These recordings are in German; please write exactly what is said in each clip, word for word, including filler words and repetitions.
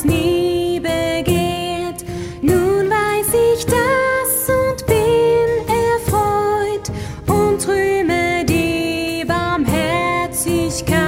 nie begehrt. Nun weiß ich das und bin erfreut und rühme die Barmherzigkeit.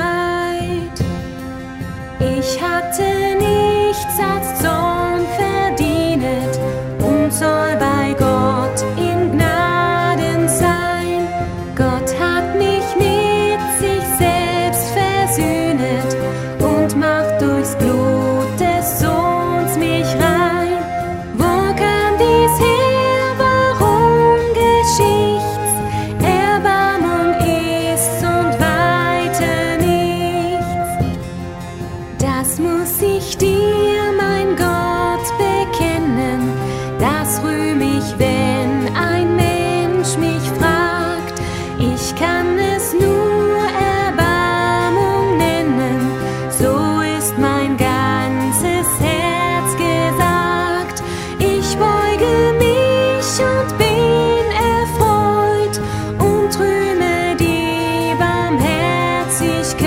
Ich hatte nichts als Zorn verdient und soll bei Gott in Gnaden sein. Gott hat mich mit sich selbst versöhnet und macht durchs Blut des Sohns mich rein. Wo kam dies her? Warum geschieht's? Erbarmung ist's und weiter nichts. Das muss ich dir, mein Gott, bekennen. Das rühm ich, wenn ein Mensch mich fragt. Ich kann es nur Erbarmung nennen, so ist mein ganzes Herz gesagt. Ich beuge mich und bin erfreut und rühme die Barmherzigkeit.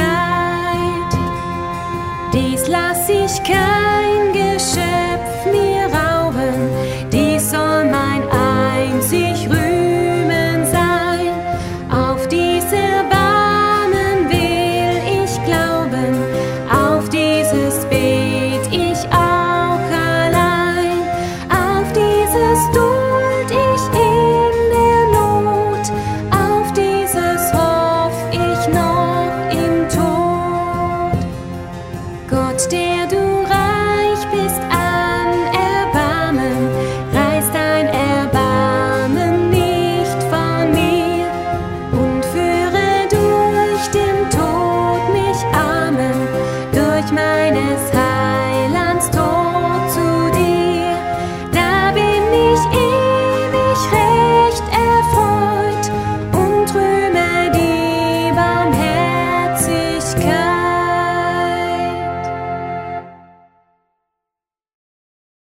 Dies lass ich kein Geschöpf mir rauben, dies soll mein einzig Rühmen sein. Auf diese Erbarmen will ich glauben, auf dieses bet ich auch allein, auf dieses duld ich in der Not, auf dieses hoff ich noch im Tod. Gott, der du